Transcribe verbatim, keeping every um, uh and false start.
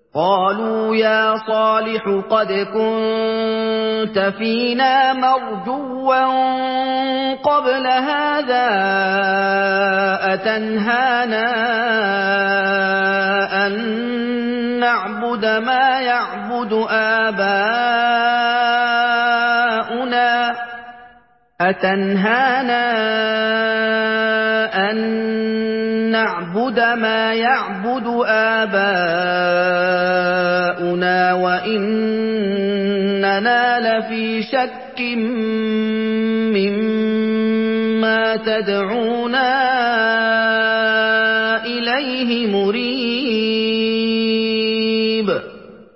قَالُوا يَا صَالِحُ قَدْ كُنتَ فِينَا مَرْجُوًّا قَبْلَ هَٰذَا أَتَنْهَانَا أَن نَّعْبُدَ مَا يَعْبُدُ آبَاؤُنَا أَتَنْهَانَا أَن نَّعْبُدَ مَا يَعْبُدُ آبَاؤُنَا وَإِنَّنَا لَفِي شَكٍّ مِّمَّا تَدْعُونَا إِلَيْهِ مُرِيبٍ